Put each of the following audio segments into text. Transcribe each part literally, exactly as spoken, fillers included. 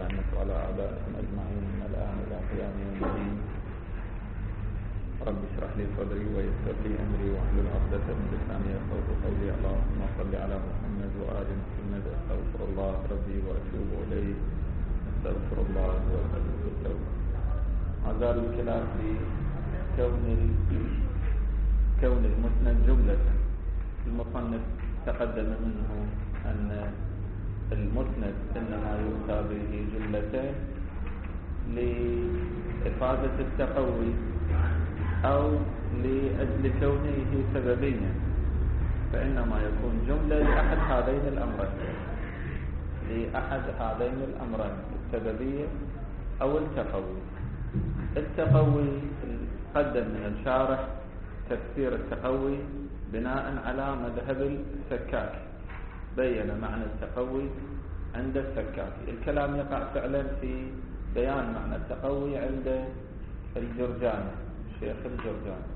الأئمة وعلى أعدائهم أجمعين من الآن إلى قيام يوم الدين. رب اشرح لي صدري ويسر لي أمري واحلل عقدة من لساني يفقهوا قولي. اللهم صل على محمد وآل محمد. أستغفر الله ربي وأتوب إليه. أستغفر الله وأتوب التوبة. ما زال الكلام في كون كون المسند جملة. المصنف تقدم منه أن المسند إنما يؤتى به جملتين لإفادة التقوي أو لأجل كونه سببيا، فإنما يكون جملة لأحد هذين الأمرين لأحد هذين الأمرين السببية أو التقوي. التقوي قدم من الشارح تفسير التقوي بناء على مذهب السكاكي، بين معنى التقوي عند السكاكي. الكلام يقع فعلا في بيان معنى التقوي عند الجرجاني، الشيخ الجرجاني.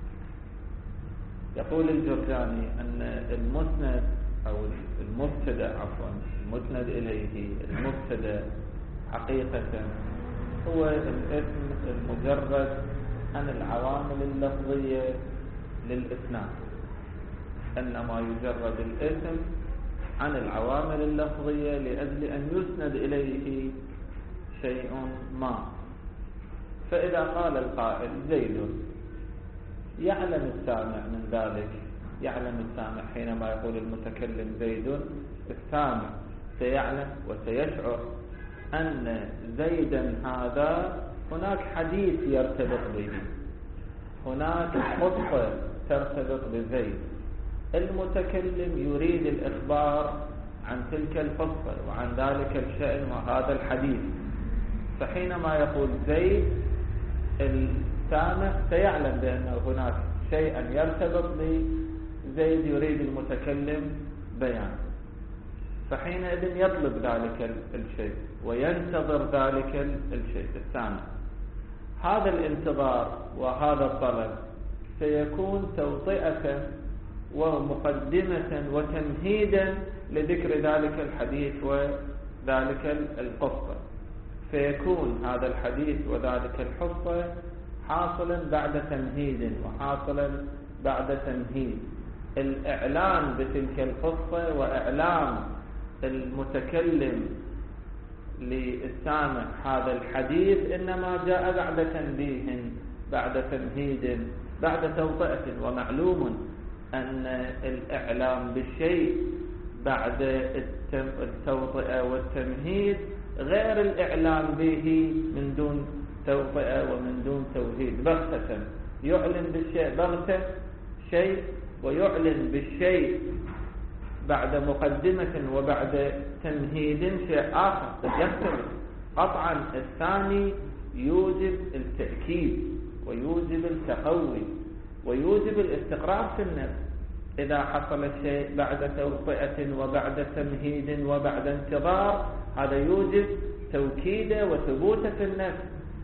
يقول الجرجاني أن المسند أو المبتدأ عفوا المسند إليه المبتدأ حقيقة هو الاسم المجرد عن العوامل اللفظية للإسناد، إنما يجرد الاسم عن العوامل اللفظية لأجل أن يسند إليه شيء ما. فإذا قال القائل زيد، يعلم السامع من ذلك، يعلم السامع حينما يقول المتكلم زيد، السامع سيعلم وسيشعر أن زيدا هذا هناك حديث يرتبط به، هناك خطة ترتبط بزيد. المتكلم يريد الإخبار عن تلك القصة وعن ذلك الشأن وهذا الحديث، فحينما يقول زيد السامع سيعلم بأن هناك شيئا يرتبط بزيد يريد المتكلم بيان، فحينئذ يطلب ذلك الشيء وينتظر ذلك الشيء السامع. هذا الانتظار وهذا الطلب سيكون توطئة ومقدمة وتمهيدا لذكر ذلك الحديث وذلك القصة، فيكون هذا الحديث وذلك القصة حاصلا بعد تمهيد وحاصلا بعد تمهيد. الإعلان بتلك القصة وإعلام المتكلم للسامع هذا الحديث إنما جاء بعد تنبيه، بعد تمهيد، بعد توطئة. ومعلوم أن الإعلام بالشيء بعد التوطئة والتمهيد غير الإعلام به من دون توطئة ومن دون توهيد. بغتة يعلن بالشيء بغتة شيء، ويعلن بالشيء بعد مقدمة وبعد تمهيد شيء آخر يختلف. قطعا الثاني يوجب التأكيد ويوجب التقوي ويوجب الاستقرار في النفس. إذا حصل الشيء بعد توطئة وبعد تمهيد وبعد انتظار، هذا يوجب توكيده وثبوته في النفس،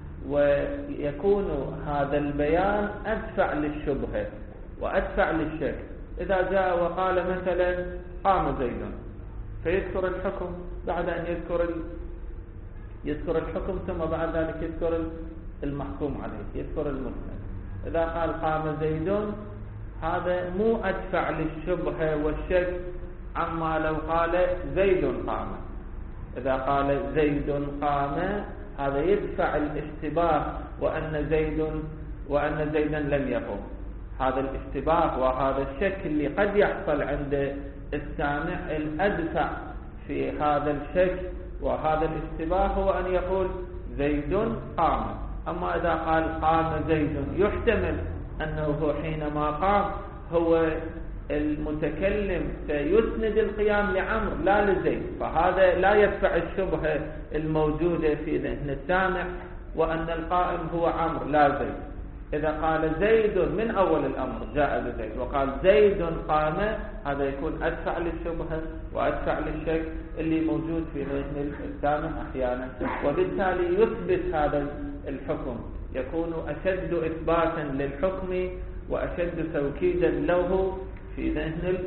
ويكون هذا البيان أدفع للشبهة وأدفع للشك. إذا جاء وقال مثلا قام زيد، فيذكر الحكم بعد أن يذكر يذكر الحكم ثم بعد ذلك يذكر المحكوم عليه، يذكر المسند. إذا قال قام زيد، هذا مو أدفع للشبهة والشك عما لو قال زيد قام. إذا قال زيد قام، هذا يدفع الاشتباه وأن زيد وأن زيدا لم يقم. هذا الاشتباه وهذا الشك اللي قد يحصل عند السامع، الأدفع في هذا الشك وهذا الاشتباه هو أن يقول زيد قام. أما إذا قال قام زيد، يحتمل أنه حينما قام هو المتكلم سيسند القيام لعمر لا لزيد، فهذا لا يدفع الشبهة الموجودة في ذهن السامع وأن القائم هو عمر لا زيد. إذا قال زيد من أول الأمر جاء بزيد وقال زيد قام، هذا يكون أدفع للشبهة وأدفع للشك اللي موجود في ذهن السامع أحيانا، وبالتالي يثبت هذا الحكم، يكون أشد إثباتا للحكم وأشد توكيدا له في ذهن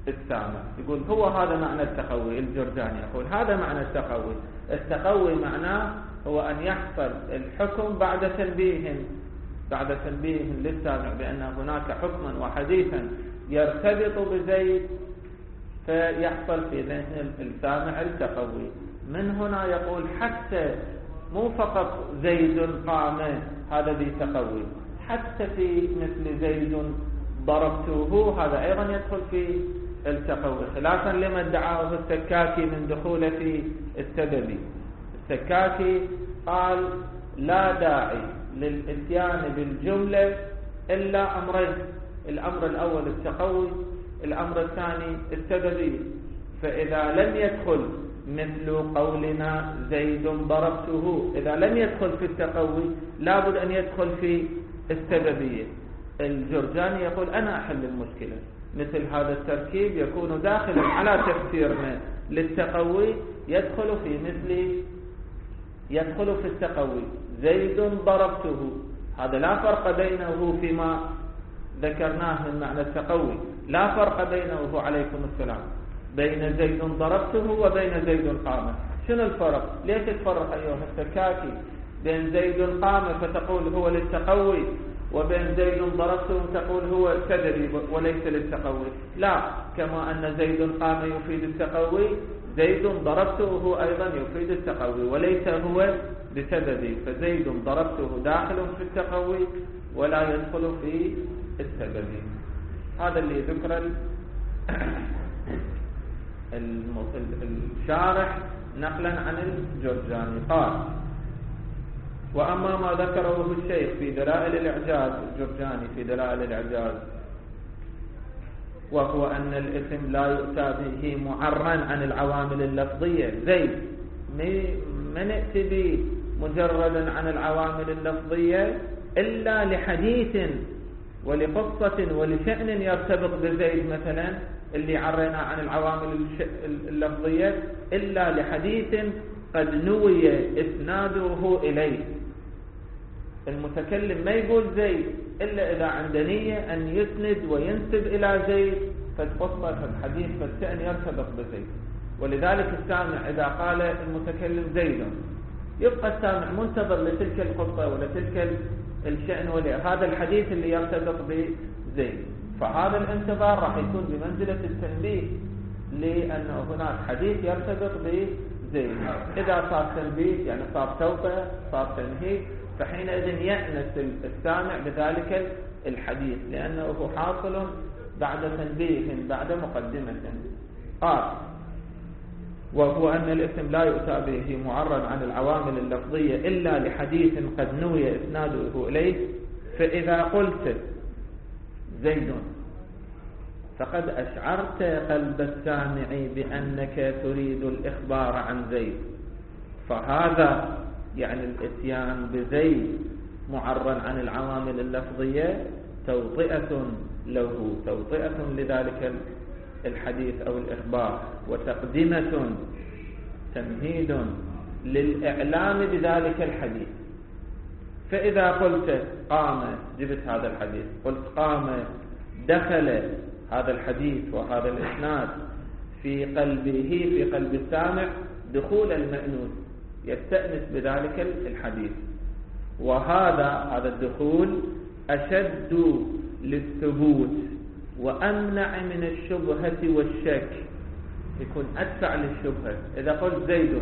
السامع. يقول هو هذا معنى التقوي. الجرجاني يقول هذا معنى التقوي. التقوي معناه هو أن يحصل الحكم بعد تنبيه بعد تنبيه للسامع بأن هناك حكما وحديثا يرتبط بزيد، فيحصل في ذهن السامع التقوي. من هنا يقول حتى مو فقط زيد قام هذا بتقوي، حتى في مثل زيد ضربته هذا أيضا يدخل في التقوي، خلافا لما ادعاه السكاكي من دخوله في السببي. السكاكي قال لا داعي للاتيان بالجملة إلا أمرين: الأمر الأول التقوي، الأمر الثاني السببي. فإذا لم يدخل مثل قولنا زيد ضربته، إذا لم يدخل في التقوي لابد أن يدخل في السببية. الجرجاني يقول أنا أحل المشكلة. مثل هذا التركيب يكون داخلا على تفسيرنا للتقوي، يدخل في مثل يدخل في التقوي زيد ضربته، هذا لا فرق بينه فيما ذكرناه من معنى التقوي، لا فرق بينه عليكم السلام بين زيد ضربته وبين زيد قام. شنو الفرق؟ ليش تفرق أيها السكاكي بين زيد قام فتقول هو للتقوي وبين زيد ضربته تقول هو سببي وليس للتقوي؟ لا، كما أن زيد قام يفيد التقوي، زيد ضربته هو أيضا يفيد التقوي وليس هو بسببي. فزيد ضربته داخل في التقوي ولا يدخل في السببي. هذا اللي ذكر الشارح نقلا عن الجرجاني. قال: وأما ما ذكره الشيخ في دلائل الإعجاز، الجرجاني في دلائل الإعجاز، وهو أن الاسم لا يؤتى به معرًا عن العوامل اللفظية. زيد ما نأتي به مجردا عن العوامل اللفظية إلا لحديث ولقصة ولشأن يرتبط بزيد، مثلا اللي عرينا عن العوامل اللفظية، إلا لحديث قد نوي إسناده إليه. المتكلم ما يقول زيد إلا إذا عند نية أن يسند وينسب إلى زيد، فتقصة الحديث فالشأن يرتبط بزيد. ولذلك السامع إذا قال المتكلم زيد يبقى السامع منتظر لتلك القصة ولتلك الشأن ولهذا الحديث اللي يرتبط بزيد. فهذا الانتظار راح يكون بمنزلة التنبيه، لأن هناك حديث يرتبط بزيد. إذا صار تنبيه يعني صار توبة، صار تنهيد، فحينئذ يأنس السامع بذلك الحديث لأنه حاصل بعد تنبيه بعد مقدمة. قال: وهو أن الاسم لا يؤتى به معرض عن العوامل اللفظية إلا لحديث قد نوي إسناده إليه. فإذا قلت زيد فقد أشعرت قلب السامع بأنك تريد الإخبار عن زيد، فهذا يعني الاتيان بزيد معرض عن العوامل اللفظية توطئة له، توطئة لذلك الحديث أو الإخبار، وتقدمة تمهيد للإعلام بذلك الحديث. فإذا قلت قام، جبت هذا الحديث، قلت قام، دخل هذا الحديث وهذا الإسناد في قلبه في قلب السامع دخول المأنوس، يستأنس بذلك الحديث، وهذا هذا الدخول أشد للثبوت وأمنع من الشبهة والشك، يكون أدفع للشبهة. إذا قلت زيد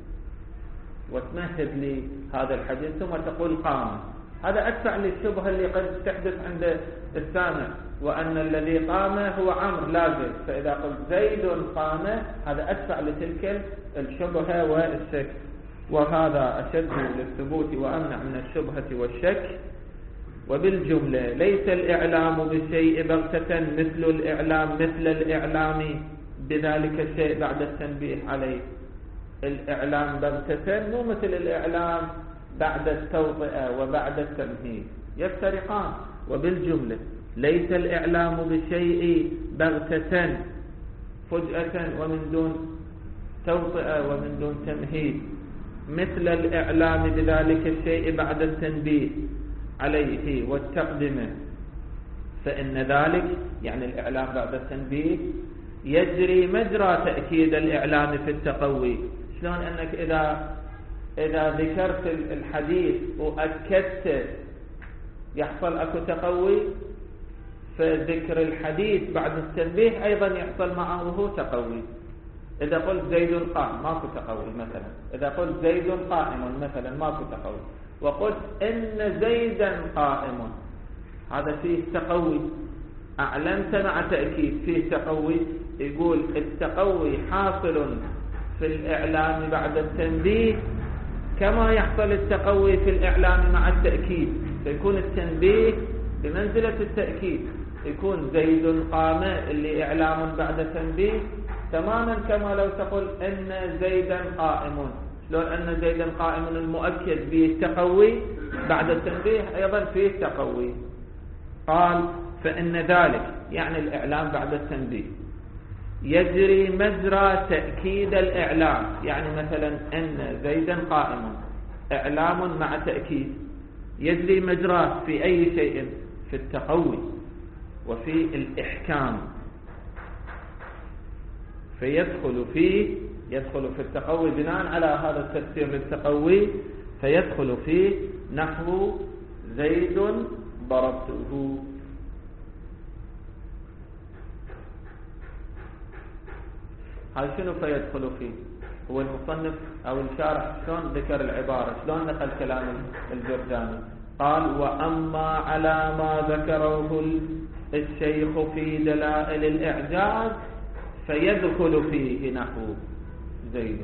وتمهد لي هذا الحديث ثم تقول قام، هذا أدفع للشبهة اللي قد تحدث عند السامع، وأن الذي قام هو عمرو لا زيد. فإذا قلت زيد قام هذا أدفع لتلك الشبهة والشك، وهذا أشد للثبوت وأمنع من الشبهة والشك. وبالجملة ليس الإعلام بالشيء بغتة مثل الإعلام مثل الإعلام بذلك الشيء بعد التنبيه عليه. الإعلام بغتة مو مثل الإعلام بعد التوطئة وبعد التمهيد، يفترقان. وبالجملة ليس الإعلام بالشيء بغتة فجأة ومن دون توطئة ومن دون تمهيد مثل الإعلام بذلك الشيء بعد التنبيه عليه والتقدمة، فإن ذلك يعني الإعلام بعد التنبيه يجري مجرى تأكيد الإعلام في التقوي. شلون أنك إذا إذا ذكرت الحديث وأكدت يحصل أكو تقوي، فذكر الحديث بعد التنبيه أيضا يحصل معه تقوي. إذا قلت زيد قائم ماكو تقوي مثلا، إذا قلت زيد قائم مثلا ماكو تقوي، وقلت إن زيدا قائم هذا فيه تقوي، أعلنت مع تأكيد فيه تقوي. يقول التقوي حاصل في الإعلام بعد التنبيه كما يحصل التقوي في الإعلام مع التأكيد، فيكون التنبيه بمنزلة التأكيد، يكون زيد قام اللي إعلام بعد تنبيه تماما كما لو تقول إن زيدا قائم. شلون أن زيدا قائم المؤكد به التقوي بعد التنبيه أيضا فيه تقوي. قال فإن ذلك يعني الإعلام بعد التنبيه يجري مجرى تأكيد الإعلام، يعني مثلا إن زيدا قائم إعلام مع تأكيد، يجري مجراه في أي شيء؟ في التقوي وفي الإحكام، فيدخل فيه يدخل في التقوي بناء على هذا التفسير للتقوي، فيدخل فيه نحو زيد ضربته. هاي شنو فيدخل فيه؟ هو المصنف أو الشارح شلون ذكر العبارة، شلون نقل كلام الجرجاني؟ قال وأما على ما ذكره الشيخ في دلائل الإعجاز فيدخل فيه نحو زيد.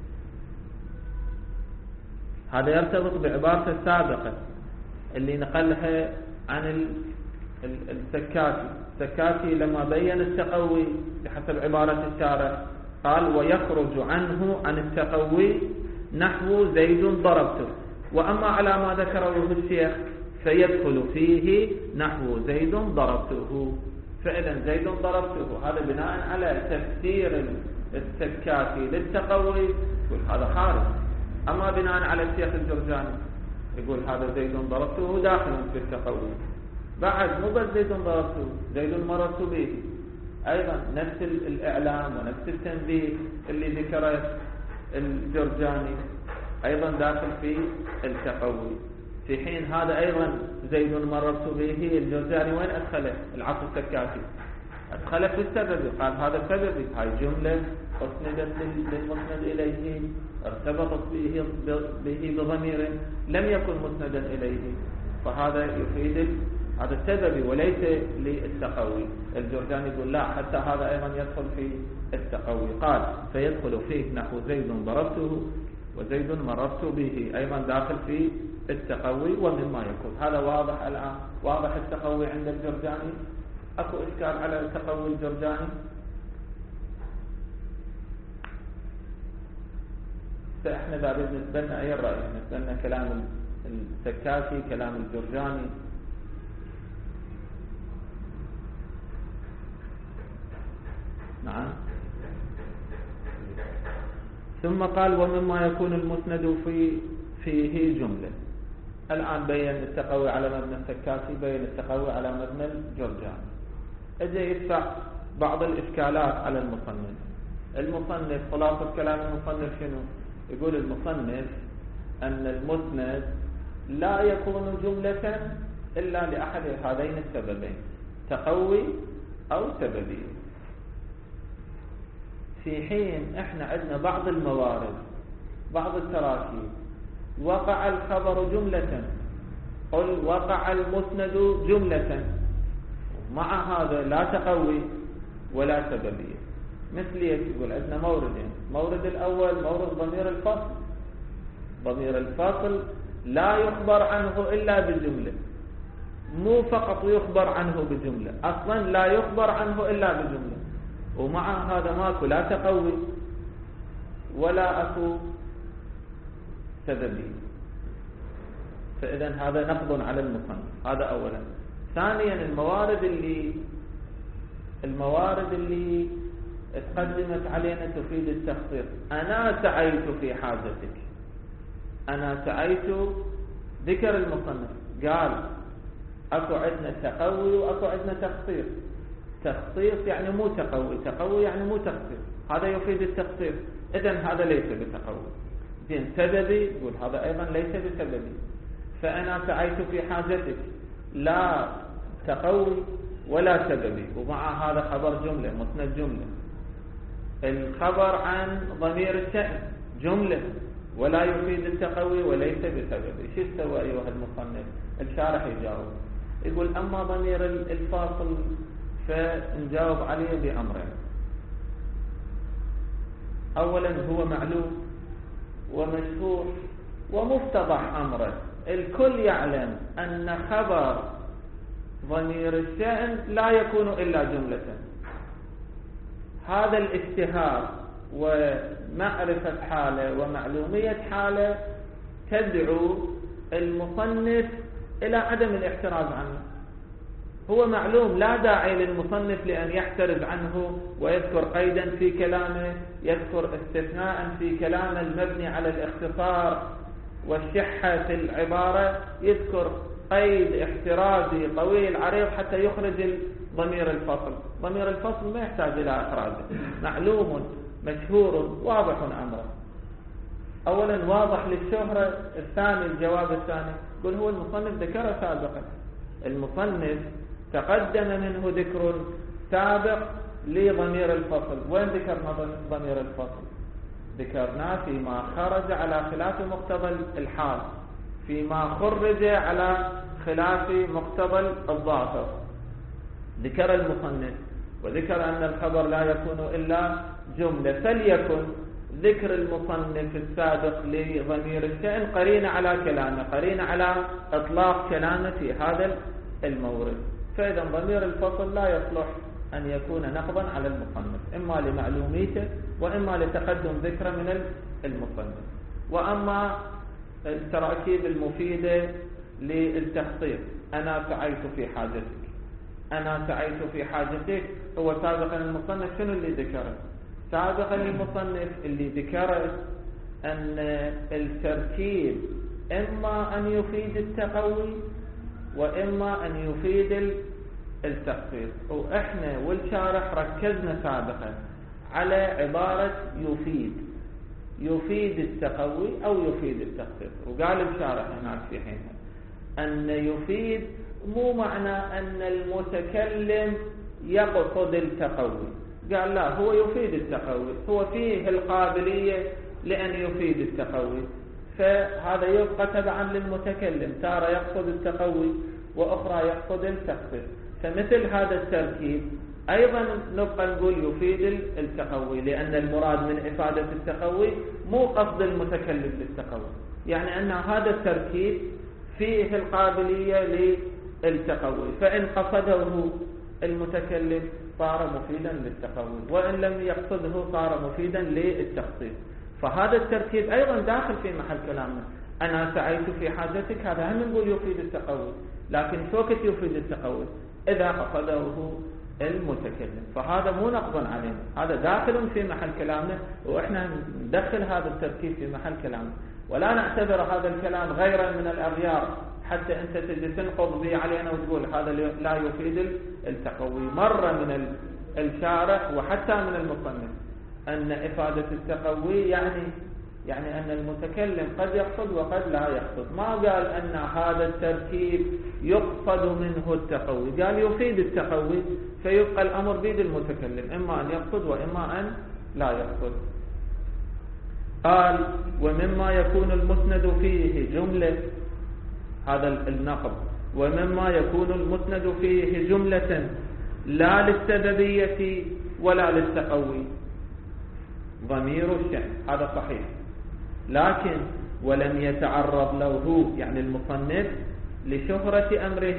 هذا يرتبط بعبارة السابقة اللي نقلها عن السكاتي. السكاتي لما بين التقوي بحسب عبارة الشارع قال ويخرج عنه عن التقوي نحو زيد ضربته، وأما على ما ذكره الشيخ فيدخل فيه نحو زيد ضربته. فإذا زيد ضربته هذا بناء على تفسير السكاتي للتقوي يقول هذا خارج، أما بناء على الشيخ الجرجاني يقول هذا زيد ضربته داخل في التقوي. بعد مو بس زيد ضربته، زيد مررت به أيضا نفس الإعلام ونفس التنبيه اللي ذكره الجرجاني أيضا داخل في التقوي، في حين هذا أيضا زيد مررت به الجرجاني وين أدخله؟ العصر السكاتي أدخله في السبب، قال هذا سببي، هاي جملة أسندت للمسند إليه ارتبطت به به بضمير لم يكن مسندا إليه، فهذا يفيد هذا السبب وليس للتقوي. الجرجاني يقول لا، حتى هذا أيضا يدخل في التقوي. قال فيدخل فيه نحو زيد ضربته وزيد مررت به أيضا داخل في التقوي ومما يكون. هذا واضح الآن، واضح التقوي عند الجرجاني؟ أكو إشكال على التقوي الجرجاني؟ فإحنا بارد نسبة لنا أي رأي؟ نسبة لنا كلام السكاتي، كلام الجرجاني؟ نعم. ثم قال ومما يكون المسند في فيه جملة. الآن بين التقوي على مبنى السكاتي، بين التقوي على مبنى الجرجاني، اجى يدفع بعض الإشكالات على المصنف. المصنف خلاصة كلام المصنف شنو؟ يقول المصنف أن المسند لا يكون جملة إلا لأحد هذين السببين، تقوي أو سببي، في حين احنا عندنا بعض الموارد بعض التراكيب وقع الخبر جملة، قل وقع المسند جملة، مع هذا لا تقوي ولا سببية. مثل يقول عندنا موردين، مورد الأول مورد ضمير الفصل، ضمير الفصل لا يخبر عنه إلا بجملة، مو فقط يخبر عنه بجملة، أصلا لا يخبر عنه إلا بجملة، ومع هذا ماكو لا تقوي ولا أكو سببي. فإذا هذا نقض على المصنف، هذا أولا. ثانيا الموارد اللي الموارد اللي تقدمت علينا تفيد التخصيص. أنا سعيت في حاجتك، أنا سعيت ذكر المصنف قال أكو عندنا تقوي وأكو عندنا تخصيص. تخصيص يعني مو تقوي، تقوي يعني مو تخصيص، هذا يفيد التخصيص، إذن هذا ليس بتقوي. زين سببي، يقول هذا أيضا ليس بسببي، فأنا سعيت في حاجتك، لا تقوي ولا سببي، ومع هذا خبر جملة مسند جملة. الخبر عن ضمير الشأن جملة ولا يفيد التقوي وليس بسببي. شو استوى أيها المصنف؟ الشارح يجاوب يقول أما ضمير الفاصل فنجاوب عليه بأمرين. أولا هو معلوم ومشهور ومفتضح أمره، الكل يعلم أن خبر ضمير الشأن لا يكون إلا جملة. هذا الاشتهار ومعرفة حاله ومعلومية حاله تدعو المصنف إلى عدم الاحتراز عنه. هو معلوم، لا داعي للمصنف لأن يحترز عنه ويذكر قيدا في كلامه، يذكر استثناء في كلامه المبني على الاختصار والشحة في العبارة، يذكر قيد احترازي طويل عريض حتى يخرج ضمير الفصل. ضمير الفصل ما يحتاج إلى إخراجه، معلوم مشهور واضح أمره. أولا واضح للشهرة. الثاني الجواب الثاني يقول هو المصنف ذكر سابقا، المصنف تقدم منه ذكر سابق لضمير الفصل. وين ذكرنا ضمير الفصل؟ ذكرناه فيما خرج على خلاف مقتضى الحال، فيما خرج على خلاف مقتضى الظاهر. ذكر المصنف وذكر أن الخبر لا يكون إلا جملة، فليكن ذكر المصنف السابق لضمير الشأن قرين على كلامه، قرين على إطلاق كلامه في هذا المورد. فإذا ضمير الفصل لا يصلح أن يكون نقضا على المصنف، إما لمعلوميته وإما لتقدم ذكر من المصنف. وأما التراكيب المفيدة للتخصيص، أنا سعيت في حاجتك، أنا سعيت في حاجتك، هو سابقا المصنف شنو اللي ذكره؟ سابقا المصنف اللي ذكره أن التركيب إما أن يفيد التقوي وإما أن يفيد التخصيص. وإحنا والشارح ركزنا سابقا على عبارة يفيد، يفيد التقوي أو يفيد التخصيص. وقال الشارح هناك في حينها أن يفيد مو معنى أن المتكلم يقصد التقوي، قال لا، هو يفيد التقوي، هو فيه القابلية لأن يفيد التقوي، فهذا يبقى تبعا للمتكلم، تارة يقصد التقوي وأخرى يقصد التخصيص. فمثل هذا التركيب أيضا نبقى نقول يفيد التقوي، لأن المراد من إفادة التقوي مو قصد المتكلم للتقوي، يعني أن هذا التركيب فيه القابلية للتقوي، فإن قصده المتكلم صار مفيدا للتقوي، وإن لم يقصده صار مفيدا للتخصيص. فهذا التركيب أيضا داخل في محل كلامنا. أنا سعيت في حاجتك، هذا هم نقول يفيد التقوي، لكن شو وقت يفيد التقوي؟ إذا قصده المتكلم، فهذا مو نقضا علينا، هذا داخل في محل كلامنا، وإحنا ندخل هذا التركيب في محل كلامنا، ولا نعتبر هذا الكلام غيرا من الأغيار حتى أنت تجي تنقض به علينا وتقول هذا لا يفيد التقوي. مرة من الشارح وحتى من المصنف أن إفادة التقوي يعني يعني أن المتكلم قد يقصد وقد لا يقصد، ما قال أن هذا التركيب يقصد منه التقوي، قال يفيد التقوي، فيبقى الأمر بيد المتكلم، إما أن يقصد وإما أن لا يقصد. قال ومما يكون المسند فيه جملة، هذا النقض، ومما يكون المسند فيه جملة لا للسببية ولا للتقوي ضمير الشأن، هذا صحيح، لكن ولم يتعرض له يعني المصنف لشهرة أمره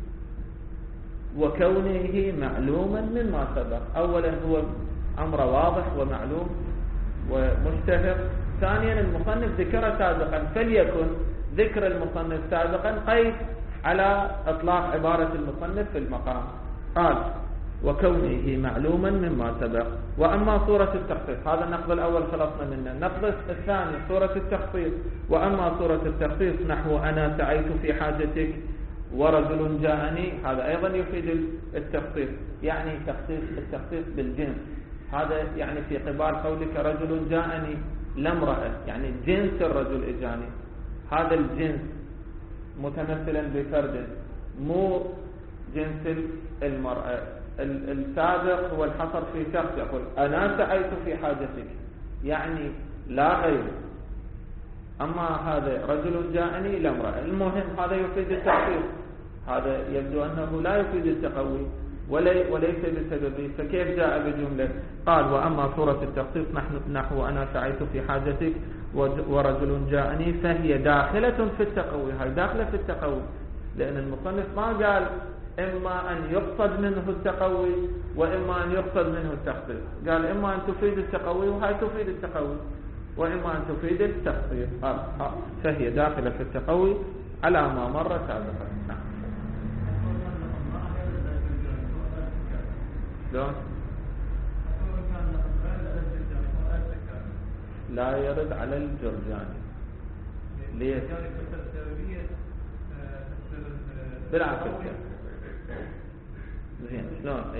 وكونه معلوما مما سبق. أولا هو أمر واضح ومعلوم ومشتهر، ثانيا المصنف ذكر سابقا، فليكن ذكر المصنف سابقا قيد على إطلاق عبارة المصنف في المقام. قال وكونه معلوما مما سبق. وأما صورة التخصيص، هذا النقض الأول خلصنا منه. النقض الثاني صورة التخصيص. وأما صورة التخصيص نحو أنا سعيت في حاجتك، ورجل جاءني هذا أيضا يفيد التخصيص، يعني تخصيص التخصيص بالجنس. هذا يعني في قبال قولك رجل جاءني لا امرأة، يعني جنس الرجل اجاني، هذا الجنس متمثلا بفرد مو جنس المرأة. السابق هو الحصر في شخص يقول أنا سعيت في حاجتك، يعني لا غير. أما هذا رجل جاءني لا امرأة، المهم هذا يفيد التخصيص، هذا يبدو أنه لا يفيد التقوي وليس بسببه، فكيف جاء بجملة؟ قال وأما صورة التخصيص نحو أنا سعيت في حاجتك ورجل جاءني فهي داخلة في التقوي، هاي داخلة في التقوي، لأن المصنف ما قال إما أن يقصد منه التقوي وإما أن يقصد منه التخصيص، قال إما أن تفيد التقوي وهاي تفيد التقوي، وإما أن تفيد التخصيص، فهي داخلة في التقوي على ما مر سابقا. نعم. لا لا يرد على الجرجاني. ليش؟ بالعكس زين شلون؟ اي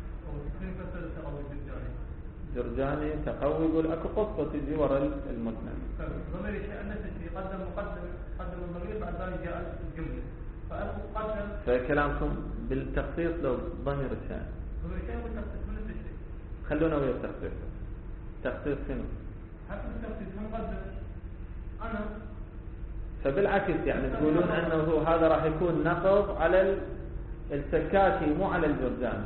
جرجاني تقوي يقول اكو قصه تجي ورا المتن. ضمير الشيء نفسه يقدم مقدم قدم الضمير بعد ذلك جاء الجمله، فقدم. فكلامكم بالتخصيص لو ضمير الشيء. ضمير الشيء والتخصيص من نفس الشيء. خلونا ويا التخصيص. تخصيص شنو؟ حتى التخصيص مقدم انا. فبالعكس يعني تقولون انه هذا راح يكون نقض على السكاكي مو على الجرجاني.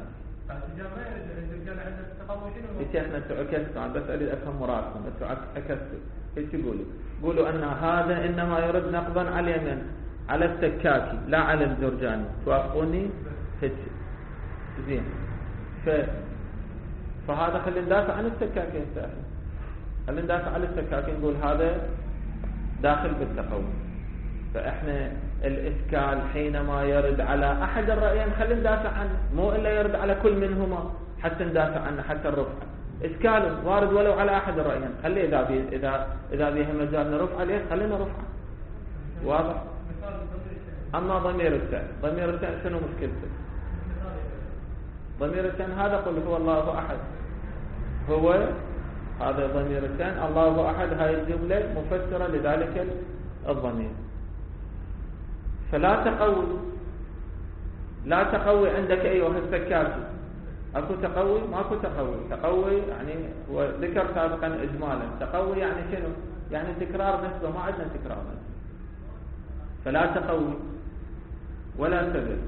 يا شيخنا انتوا عكستوا، عم بس اريد افهم مرادكم، انتوا عكستوا. ايش تقولوا؟ قولوا ان هذا انما يرد نقضا على اليمن على السكاكي لا على الجرجاني، توافقوني؟ هيك زين. ف فهذا خلينا ندافع عن السكاكي هسه، خلينا ندافع عن السكاكي، نقول هذا داخل بالتقوي. فاحنا الإشكال حينما يرد على أحد الرأيين خلينا ندافع عنه، مو إلا يرد على كل منهما حتى ندافع عنه، حتى الرفع إشكال وارد ولو على أحد الرأيين، خلي إذا بي إذا إذا بيه مجال نرفع عليه خلينا نرفع. واضح؟ أما ضمير الشأن، ضمير الشأن شنو مشكلته؟ ضمير الشأن هذا قل هو الله أحد، هو هذا ضمير الشأن، الله أحد، هاي الجملة مفسرة لذلك الضمير. فلا تقوي، لا تقوي عندك أيها السكاكي، أكو تقوي؟ ماكو تقوي. تقوي يعني هو ذكر سابقا إجمالا، تقوي يعني شنو؟ يعني تكرار نفسه، ما عندنا تكرار نفسه. فلا تقوي ولا سبب،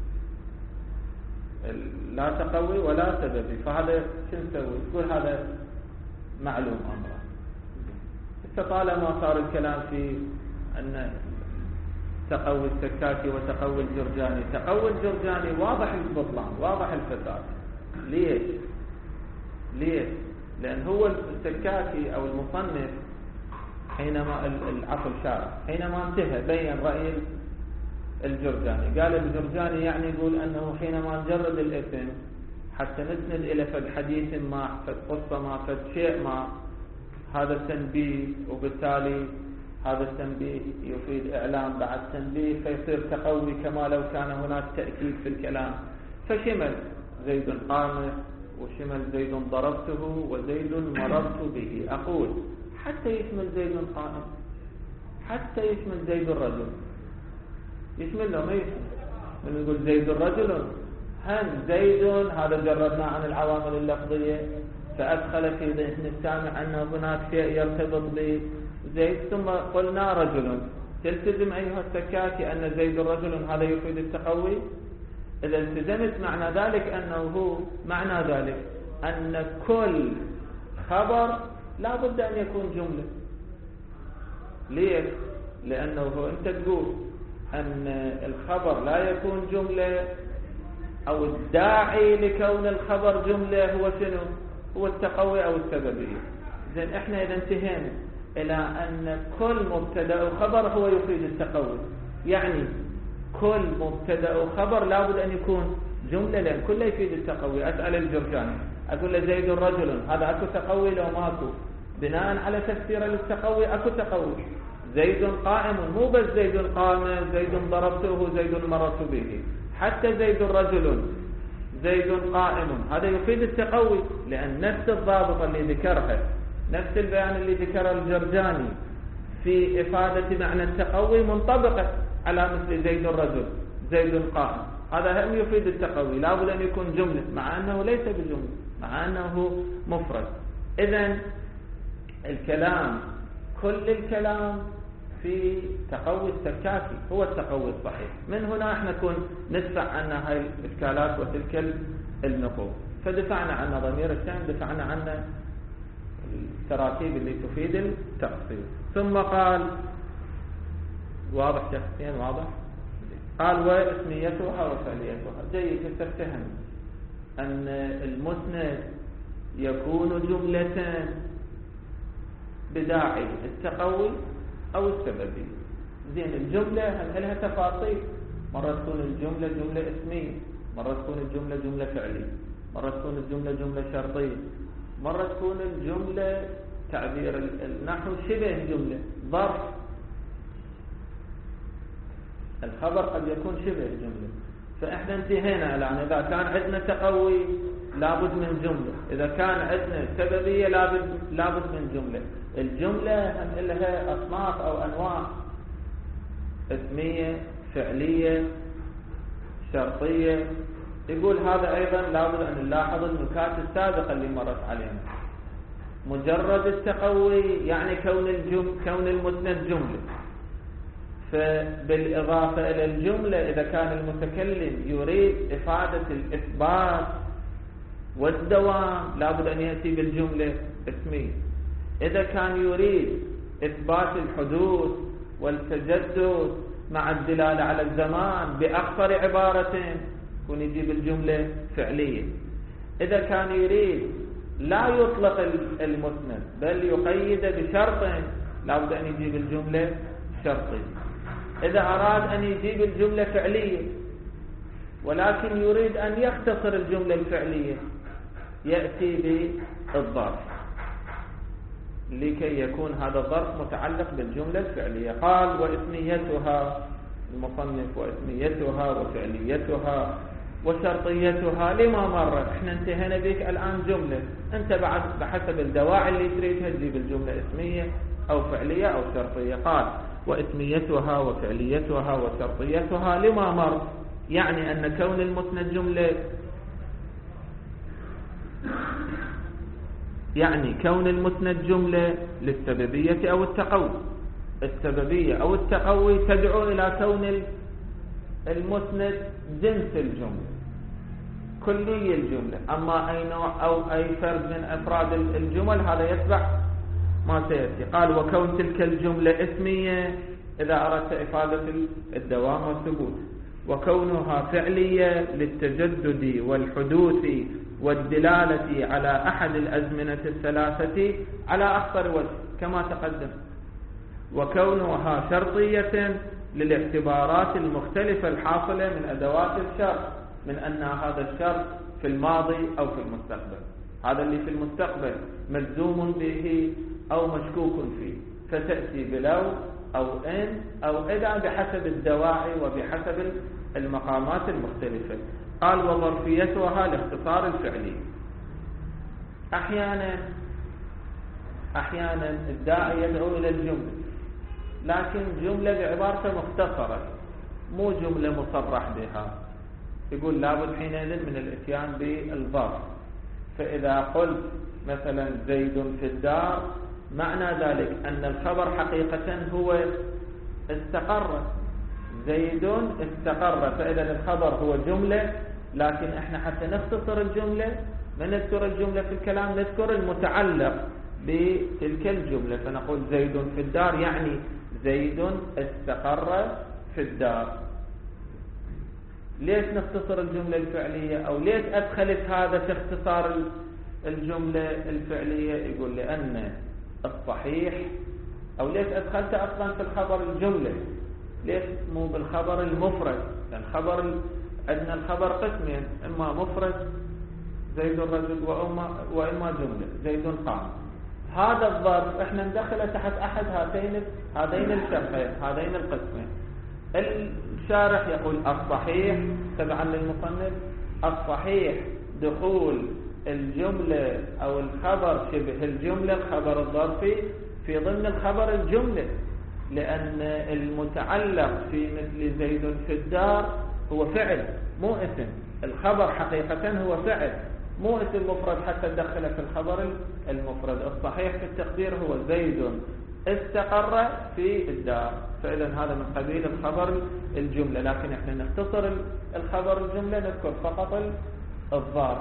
لا تقوي ولا سبب، فهذا شو نسوي؟ تقول هذا معلوم أمره. طالما صار الكلام في أن تقوي السكاكي وتقوي الجرجاني، تقوي الجرجاني واضح البطلان، واضح الفساد. ليش؟ ليش؟ لأن هو السكاكي أو المصنف حينما العفو الشارع حينما انتهى بين رأي الجرجاني، قال الجرجاني يعني يقول أنه حينما نجرد الاسم حتى نسند إلى فد حديث ما، فد قصة ما، فد شيء ما، هذا التنبيه، وبالتالي هذا التنبيه يفيد إعلام بعد تنبيه، فيصير تقوي كما لو كان هناك تأكيد في الكلام. فشمل زيد قام، وشمل زيد ضربته، وزيد مررت به. أقول حتى يشمل زيد قائم، حتى يشمل زيد الرجل، يشمل له ما يشمل. من يقول زيد الرجل، هم زيد هذا جردنا عن العوامل اللفظية، فأدخل في ذهن السامع أن هناك شيء يرتبط بزيد، ثم قلنا رجل. تلتزم أيها السكاكي أن زيد رجل، هذا يفيد التقوي. إذا التزمت معنى ذلك أنه هو معنى ذلك أن كل خبر لا بد أن يكون جملة. ليش؟ لأنه أنت تقول أن الخبر لا يكون جملة، أو الداعي لكون الخبر جملة هو شنو؟ هو التقوي أو السببية. إذن إحنا إذا انتهينا إلى أن كل مبتدأ وخبر هو يفيد التقوي، يعني كل مبتدأ وخبر لابد أن يكون جملة، لأن كله يفيد التقوي. أسأل الجرجاني أقول له زيد رجل، هذا أكو تقوي لو ماكو؟ بناء على تفسير للتقوي أكو تقوي. زيد قائم، مو بس زيد قام، زيد ضربته، زيد مررت به، حتى زيد رجل، زيد قائم، هذا يفيد التقوي، لأن نفس الضابط اللي ذكرها، نفس البيان اللي ذكره الجرجاني في إفادة معنى التقوي منطبقة على مثل زيد الرجل، زيد قائم، هذا هم يفيد التقوي، لا بد أن يكون جملة، مع أنه ليس بجملة، مع أنه مفرد. إذن الكلام، كل الكلام في تقوي السكاكي هو التقوي الصحيح. من هنا احنا نكون ندفع عنا هاي الإشكالات وتلك النقوط، فدفعنا عنا ضمير الشأن، دفعنا عنا التراكيب اللي تفيد التقصير. ثم قال واضح شخصيا، واضح، قال واسميتها وفعليتها. جيد، تفتهم أن المسند يكون جملة بداعي التقوي أو السببي. زين، الجملة هم لها تفاصيل، مرة تكون الجملة جملة اسمية، مرة تكون الجملة جملة فعلية، مرة تكون الجملة جملة شرطية، مرة تكون الجملة تعبير النحو شبه جملة، ظرف. الخبر قد يكون شبه جملة. فإحنا انتهينا الآن، إذا كان عندنا تقوي لابد من جملة، إذا كان عندنا سببية لابد لابد من جملة. الجملة هم لها أصناف أو أنواع، اسمية، فعلية، شرطية. يقول هذا أيضا لابد أن نلاحظ النكات السابقة اللي مرت علينا. مجرد التقوي يعني كون الجم كون المسند جملة، فبالإضافة إلى الجملة إذا كان المتكلم يريد إفادة الإثبات والدوام لابد أن يأتي بالجملة اسمية. إذا كان يريد إثبات الحدوث والتجدد مع الدلالة على الزمان بأقصر عبارة يكون يجيب الجملة فعلية. إذا كان يريد لا يطلق المسند بل يقيد بشرط لابد أن يجيب الجملة شرطية. إذا أراد أن يجيب الجملة فعلية ولكن يريد أن يختصر الجملة الفعلية يأتي بالظرف لكي يكون هذا الظرف متعلق بالجملة الفعلية. قال واسميتها، المصنف واسميتها وفعليتها وشرطيتها لما مر. احنا انتهينا بك الآن جملة، انت بعد بحسب الدواعي اللي تريدها تجيب الجملة اسمية أو فعلية أو شرطية. قال واسميتها وفعليتها وشرطيتها لما مر، يعني أن كون المسند جملة، يعني كون المسند جملة للسببية أو التقوي. السببية أو التقوي تدعو إلى كون المسند جنس الجملة، كلي الجملة. أما أي نوع أو أي فرد من أفراد الجمل هذا يتبع ما سيأتي. قال وكون تلك الجملة اسمية إذا أردت إفادة الدوام والثبوت، وكونها فعلية للتجدد والحدوث والدلالة على أحد الأزمنة الثلاثة على أخطر وجه كما تقدم، وكونها شرطية للاعتبارات المختلفة الحاصلة من أدوات الشرط، من أن هذا الشرط في الماضي أو في المستقبل، هذا اللي في المستقبل مجزوم به أو مشكوك فيه، فتأتي بلو أو إن أو إذا بحسب الدواعي وبحسب المقامات المختلفة. قال وظرفيتها لاختصار الفعلي. أحيانا أحيانا الداعي يدعو إلى الجملة لكن جملة بعبارة مختصرة مو جملة مصرح بها، يقول لابد حينئذ من الاتيان بالظرف. فإذا قلت مثلا زيد في الدار معنى ذلك أن الخبر حقيقة هو استقر، زيد استقر، فإذا الخبر هو جملة، لكن احنا حتى نختصر الجملة ما نذكر الجملة في الكلام، نذكر المتعلق بتلك الجملة، فنقول زيد في الدار يعني زيد استقر في الدار. ليش نختصر الجملة الفعلية أو ليش أدخلت هذا في اختصار الجملة الفعلية؟ يقول لأن الصحيح، أو ليش أدخلت أصلا في الخبر الجملة، ليش مو بالخبر المفرد؟ لأن الخبر عندنا الخبر قسمين، إما مفرد زيد الرجل وإما, وإما جملة زيد قام. هذا الظرف احنا ندخله تحت احد هاتين هذين الشرحين هذين القسمين. الشارح يقول الصحيح تبعا للمصنف الصحيح دخول الجملة او الخبر شبه الجملة الخبر الظرفي في ضمن الخبر الجملة، لأن المتعلق في مثل زيد في الدار هو فعل مو اسم. الخبر حقيقة هو فعل مو اسم مفرد حتى تدخله في الخبر المفرد. الصحيح في التقدير هو زيد استقر في الدار، فإذا هذا من قبيل الخبر الجملة، لكن احنا نختصر الخبر الجملة نذكر فقط الظرف.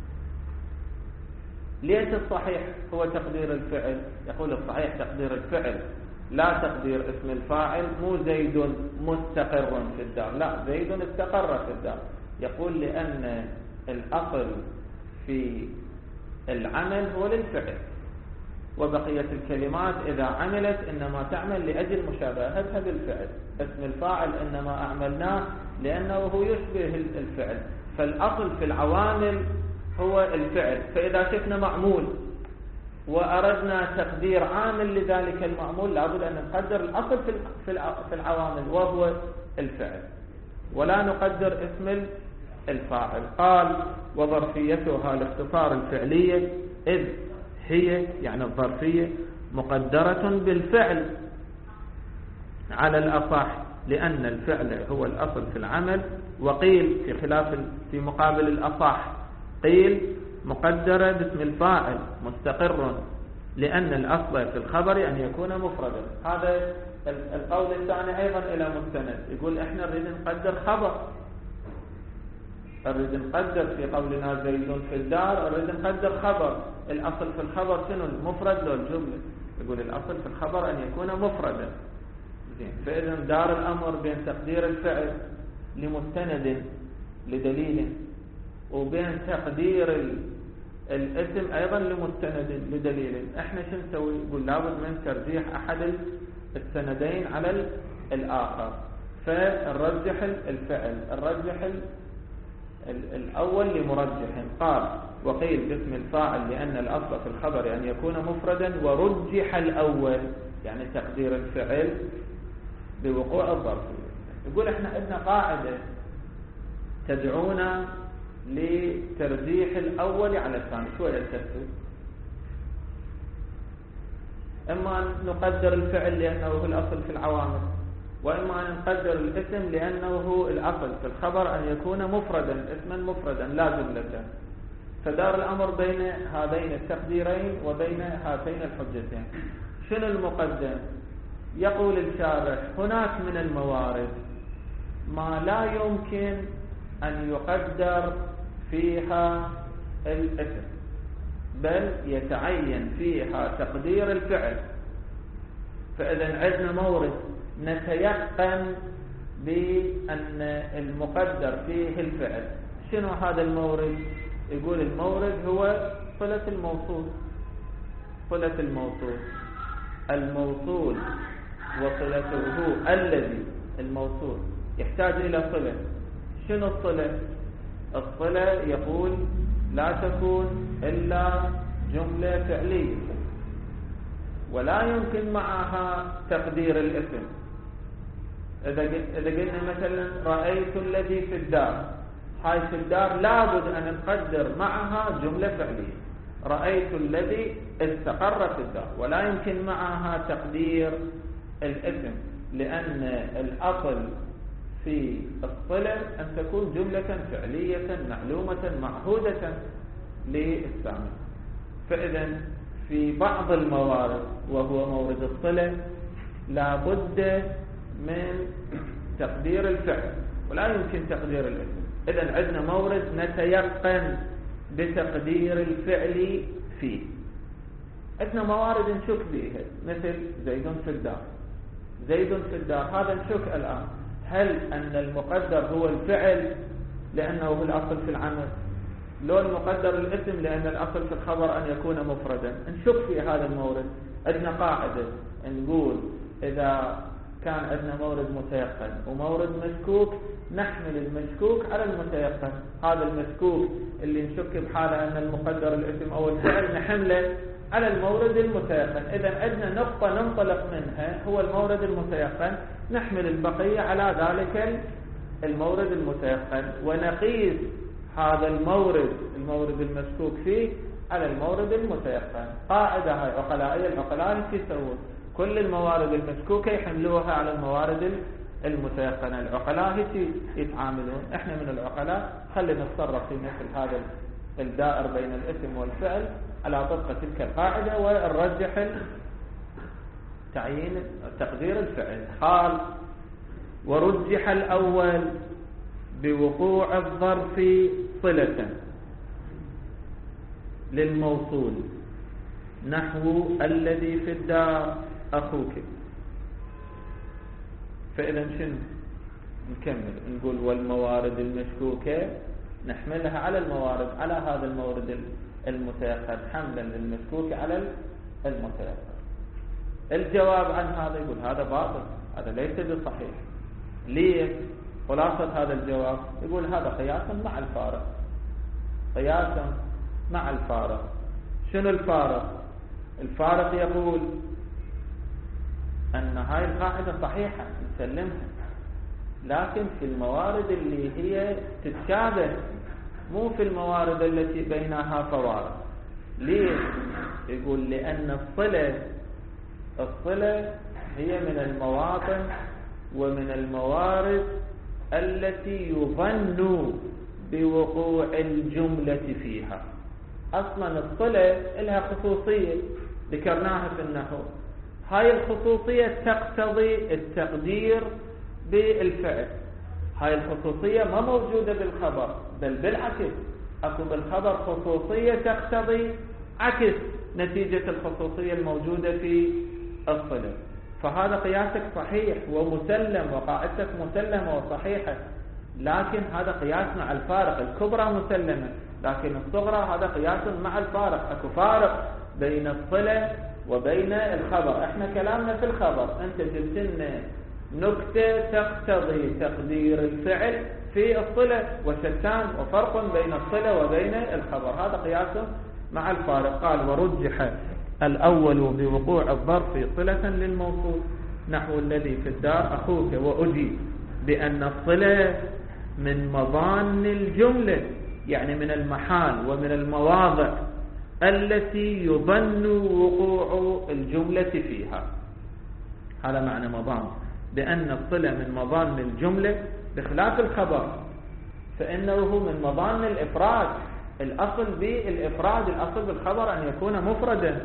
ليش الصحيح هو تقدير الفعل؟ يقول الصحيح تقدير الفعل لا تقدير اسم الفاعل، مو زيد مستقر في الدار، لا زيد استقر في الدار. يقول لأن الأصل في العمل هو للفعل، وبقية الكلمات إذا عملت إنما تعمل لأجل مشابهتها بالفعل. اسم الفاعل إنما أعملناه لأنه هو يشبه الفعل، فالأصل في العوامل هو الفعل. فإذا شفنا معمول وأردنا تقدير عامل لذلك المعمول لابد أن نقدر الأصل في العوامل وهو الفعل، ولا نقدر اسم الفاعل. قال وظرفيتها الاختصار الفعلية، إذ هي يعني الظرفية مقدرة بالفعل على الأصح، لأن الفعل هو الأصل في العمل. وقيل في خلاف في مقابل الأصح قيل مقدرة باسم الفاعل مستقر، لأن الأصل في الخبر أن يكون مفردا. هذا القول الثاني أيضا إلى مستند، يقول إحنا نريد نقدر خبر، نريد نقدر في قولنا زيد في الدار نريد نقدر خبر. الأصل في الخبر شنو؟ المفرد لو الجملة؟ يقول الأصل في الخبر أن يكون مفردا. زين، فإذا دار الأمر بين تقدير الفعل لمستند لدليل وبين تقدير الاسم أيضا لمستند لدليل. احنا شو نسوي؟ يقول لابد من ترجيح أحد السندين على الآخر، فنرجح الفعل، الرجح الأول لمرجح. قال وقيل باسم الفاعل لأن الأصل في الخبر أن يكون مفردا، ورجح الأول يعني تقدير الفعل بوقوع الظرف. يقول احنا عندنا قاعدة تدعونا لترجيح الأول على الثاني. شو يلتفت؟ إما أن نقدر الفعل لأنه هو الأصل في العوامل، وإما أن نقدر الاسم لأنه هو الأصل في الخبر أن يكون مفردا، اسما مفردا لا جملة. فدار الأمر بين هذين التقديرين وبين هاتين الحجتين. شنو المقدم؟ يقول الشارح هناك من الموارد ما لا يمكن أن يقدر فيها الاسم، بل يتعين فيها تقدير الفعل. فإذا عندنا مورد نتيقن بأن المقدر فيه الفعل. شنو هذا المورد؟ يقول المورد هو صلة الموصول. صلة الموصول الموصول وصلته الذي الموصول يحتاج إلى صلة. شنو الصلة؟ الصلة يقول لا تكون إلا جملة فعلية، ولا يمكن معها تقدير الاسم. إذا قلنا مثلا رأيت الذي في الدار، هاي في الدار لابد أن نقدر معها جملة فعلية. رأيت الذي استقر في الدار، ولا يمكن معها تقدير الاسم، لأن الأصل في الصلة أن تكون جملة فعلية معلومة معهودة للسامع. فإذا في بعض الموارد وهو مورد الصلة لا بد من تقدير الفعل ولا يمكن تقدير الاسم. إذن عندنا مورد نتيقن بتقدير الفعل فيه. عندنا موارد نشك بها مثل زيد في الدار. زيد في الدار هذا نشك الآن هل أن المقدر هو الفعل لأنه هو الأصل في العمل، لو المقدر الاسم لأن الأصل في الخبر أن يكون مفردا. نشك في هذا المورد. عندنا قاعدة نقول إذا كان عندنا مورد متيقن ومورد مشكوك نحمل المشكوك على المتيقن. هذا المشكوك اللي نشك بحاله أن المقدر الاسم أو الفعل نحمله على المورد المتيقن. إذا عندنا نقطة ننطلق منها هو المورد المتيقن، نحمل البقية على ذلك المورد المتيقن، ونقيس هذا المورد المورد المشكوك فيه على المورد المتيقن. قاعدة هاي عقلائية، العقلاء يسوون كل الموارد المشكوكة يحملوها على الموارد المتيقنة. العقلاء يتعاملون، احنا من العقلاء خلينا نتصرف في مثل هذا الدائر بين الاسم والفعل على طبق تلك القاعدة، ونرجح تعيين تقدير الفعل. قال ورجح الأول بوقوع الظرف صلة للموصول نحو الذي في الدار أخوك. فإذا شنو نكمل نقول والموارد المشكوكة نحملها على الموارد على هذا المورد المتيقن حملا للمشكوك على المتيقن. الجواب عن هذا يقول هذا باطل، هذا ليس بصحيح. ليه؟ خلاصة هذا الجواب يقول هذا قياس مع الفارق، قياس مع الفارق. شنو الفارق؟ الفارق يقول أن هاي القاعدة صحيحة نسلمها، لكن في الموارد اللي هي تتشابه، مو في الموارد التي بينها فوارق. ليه؟ يقول لأن الصلة الصلة هي من المواطن ومن الموارد التي يظن بوقوع الجملة فيها. أصلا الصلة لها خصوصية ذكرناها في النحو، هاي الخصوصية تقتضي التقدير بالفعل. هاي الخصوصية ما موجودة بالخبر، بل بالعكس أكو بالخبر خصوصية تقتضي عكس نتيجة الخصوصية الموجودة في الصلة. فهذا قياسك صحيح ومسلم وقاعدتك مسلمة وصحيحة، لكن هذا قياس مع الفارق. الكبرى مسلمة لكن الصغرى هذا قياس مع الفارق. أكو فارق بين الصلة وبين الخبر. احنا كلامنا في الخبر، انت جبت لنا نكتة تقتضي تقدير الفعل في الصلة، وشتان وفرق بين الصلة وبين الخبر، هذا قياسه مع الفارق. قال ورجح الأول بوقوع الظرف صلة للموصول نحو الذي في الدار أخوك، وأجيب بأن الصلة من مظان الجملة، يعني من المحال ومن المواضع التي يظن وقوع الجملة فيها. هذا معنى مظان، بأن الصلة من مظان الجملة بخلاف الخبر، فإنه من مظان الإفراد. الأصل بالإفراد، الأصل بالخبر أن يكون مفردا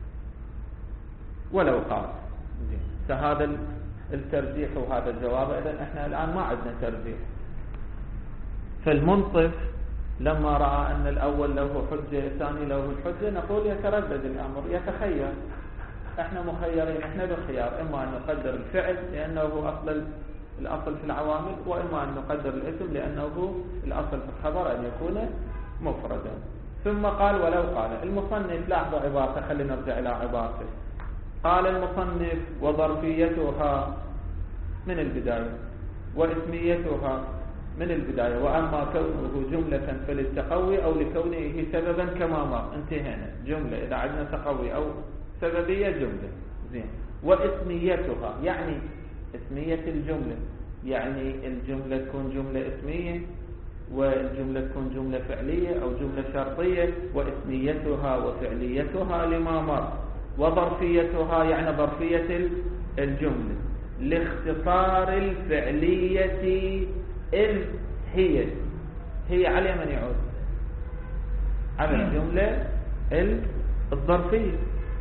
ولو قال. فهذا الترجيح وهذا الجواب. إذن احنا الآن ما عندنا ترجيح. فالمنصف لما رأى أن الأول له حجة الثاني له الحجة نقول يتردد الأمر، يتخير. احنا مخيرين، احنا بالخيار، إما أن نقدر الفعل لأنه أصل الأصل في العوامل، وإما أن نقدر الاسم لأنه الأصل في الخبر أن يكون مفردا. ثم قال ولو قال المصنف، لاحظوا عبارته، خلينا نرجع إلى عبارته. قال المصنف وظرفيتها من البداية واسميتها من البداية، وأما كونه جملة فللتقوي أو لكونه سببا كما مر. انتهينا جملة، إذا عندنا تقوي أو سببية جملة زين. واسميتها يعني اسمية الجملة، يعني الجملة تكون جملة اسمية والجملة تكون جملة فعلية أو جملة شرطية. واسميتها وفعليتها لما مر. وظرفيتها يعني ظرفية الجملة لاختصار الفعلية، إذ هي هي على من يعود؟ على الجملة الظرفية.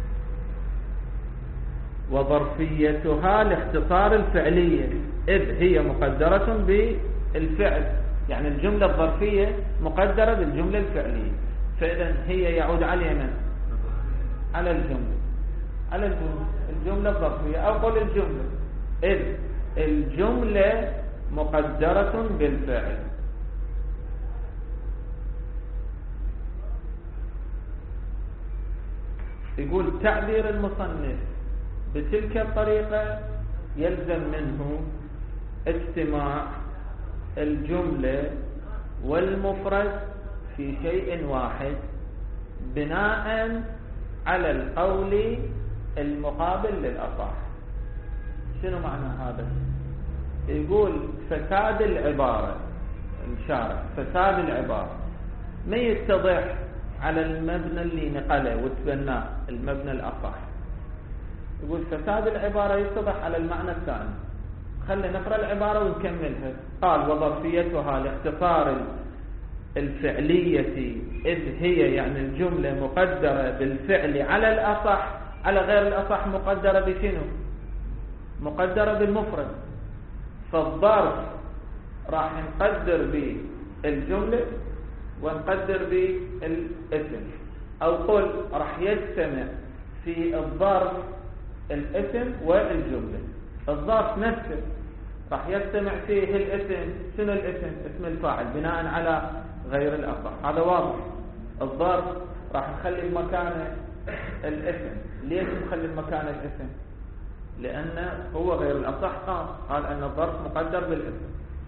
وظرفيتها لاختصار الفعلية، إذ هي مقدرة بالفعل، يعني الجملة الظرفية مقدرة بالجملة الفعلية. فإذا هي يعود على من؟ على الجملة، على الجملة الجملة الظرفية، أو قل الجملة، إذ الجملة مقدرة بالفعل. يقول تعبير المصنف بتلك الطريقة يلزم منه اجتماع الجملة والمفرد في شيء واحد بناء على القول المقابل للأصح. شنو معنى هذا؟ يقول فساد العبارة، الشارع فساد العبارة ما يتضح على المبنى اللي نقله وتبناه المبنى الأصح. يقول فساد العبارة يتضح على المعنى الثاني. خلينا نقرأ العبارة ونكملها. قال وظرفيتها لاختصار الفعلية إذ هي يعني الجملة مقدرة بالفعل على الأصح، على غير الأصح مقدرة بشنو؟ مقدرة بالمفرد. فالظرف راح نقدر بالجملة ونقدر بالاسم، أو قل راح يجتمع في الظرف الاسم والجملة. الظرف نفسه راح يجتمع فيه الاسم. شنو الاسم؟ اسم الفاعل بناء على غير الأصح، هذا واضح. الظرف راح نخلي مكانه الاسم. ليش نخلي مكانه الاسم؟ لأن هو غير الأصح قال قال أن الظرف مقدر بالاسم.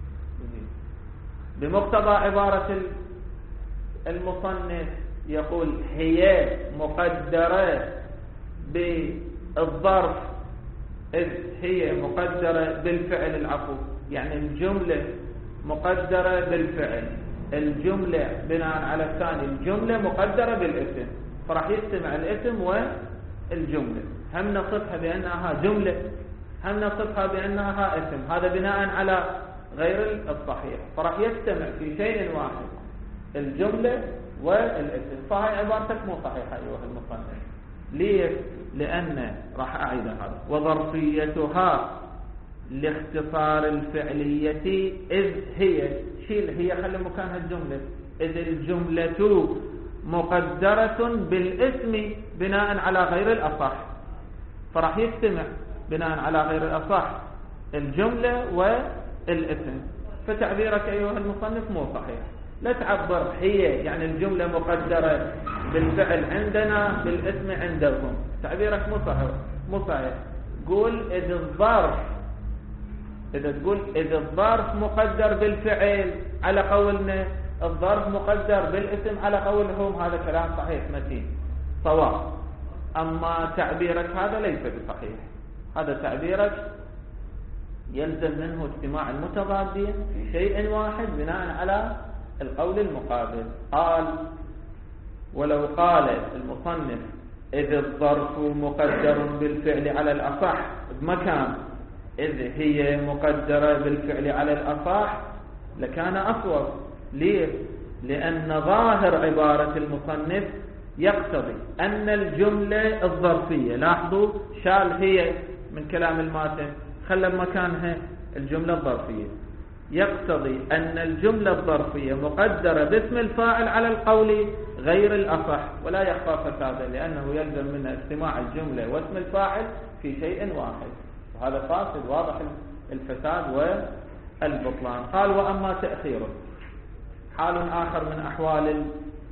بمقتضى عبارة المصنف يقول هي مقدرة بالظرف إذ هي مقدرة بالفعل العفو، يعني الجملة مقدرة بالفعل، الجملة بناء على الثاني الجملة مقدرة بالاسم، فراح يجتمع الاسم والجملة. هم نصفها بأنها جملة، هم نصفها بأنها اسم، هذا بناء على غير الصحيح، فراح يجتمع في شيء واحد الجملة والاسم. فهي عبارتك مو صحيحة أيها المصنف. ليش؟ لأن راح أعيد هذا وظرفيتها لاختصار الفعلية إذ هي، شيل هي خلي مكانها الجملة، إذ الجملة مقدرة بالاسم بناء على غير الأصح، فراح يجتمع بناء على غير الأصح الجملة والاسم. فتعبيرك أيها المصنف مو صحيح. لا تعبر هي يعني الجملة مقدرة بالفعل عندنا بالاسم عندكم، تعبيرك مو صحيح مو صحيح. قول إذا الظرف، إذا تقول إذا الظرف مقدر بالفعل على قولنا، الظرف مقدر بالاسم على قولهم، هذا كلام صحيح متين صواب. أما تعبيرك هذا ليس بصحيح، هذا تعبيرك يلزم منه اجتماع المتضادين في شيء واحد بناء على القول المقابل. قال ولو قال المصنف إذ الظرف مقدر بالفعل على الأصح بمكان إذ هي مقدرة بالفعل على الأصح لكان أصوب. ليه؟ لأن ظاهر عبارة المصنف يقتضي أن الجملة الظرفية، لاحظوا شال هي من كلام الماتن خلى مكانها الجملة الظرفية، يقتضي أن الجملة الظرفية مقدرة باسم الفاعل على القول غير الأصح، ولا يخفى فسادا لأنه يلزم من اجتماع الجملة واسم الفاعل في شيء واحد، وهذا فاسد واضح الفساد والبطلان. قال وأما تأخيره حال آخر من أحوال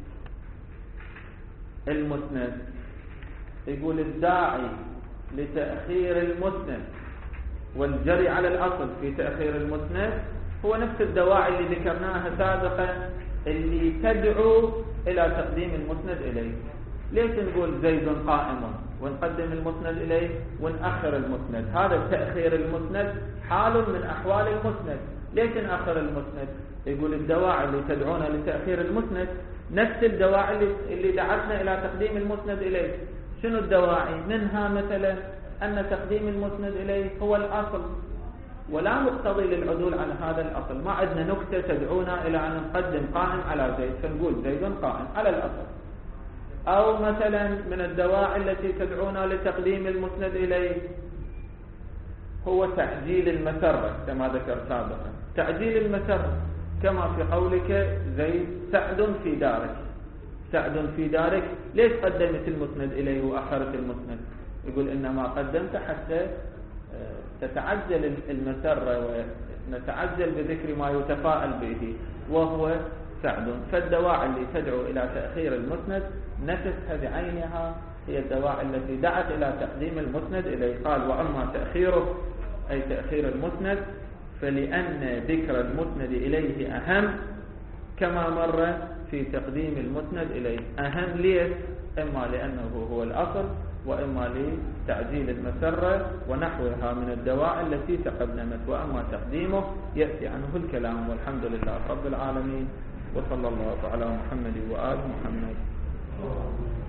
المسند. يقول الداعي لتأخير المسند والجري على الأصل في تأخير المسند هو نفس الدواعي اللي ذكرناها سابقا اللي تدعو إلى تقديم المسند إليه. ليش نقول زيد قائم ونقدم المسند إليه ونأخر المسند؟ هذا تأخير المسند حال من أحوال المسند. ليش نأخر المسند؟ يقول الدواعي اللي تدعونا لتأخير المسند نفس الدواعي اللي دعتنا إلى تقديم المسند إليه. شنو الدواعي؟ منها مثلا أن تقديم المسند إليه هو الأصل ولا مقتضي للعدول عن هذا الأصل. ما عندنا نكتة تدعونا إلى أن نقدم قائم على زيد فنقول زيد قائم على الأصل. أو مثلا من الدواعي التي تدعونا لتقديم المسند إليه هو تعجيل المسرة كما ذكر سابقا. تعجيل المسرة كما في قولك زيد سعد في دارك، سعد في دارك. ليش قدمت المسند إليه وأخرت المسند؟ يقول إنما قدمت حتى تتعجل المسرة ونتعجل بذكر ما يتفاءل به وهو سعد. فالدواعي اللي تدعو إلى تأخير المسند نفسها بعينها هي الدواعي التي دعت إلى تقديم المسند إليه. قال وأما تأخيره أي تأخير المسند فلأن ذكر المسند إليه أهم كما مر في تقديم المسند إليه. أهم ليه؟ إما لأنه هو الأصل وإما لتعجيل المسرة ونحوها من الدواعي التي تقدمت، وأما تقديمه يأتي عنه الكلام. والحمد لله رب العالمين، وصلى الله على محمد وآل محمد.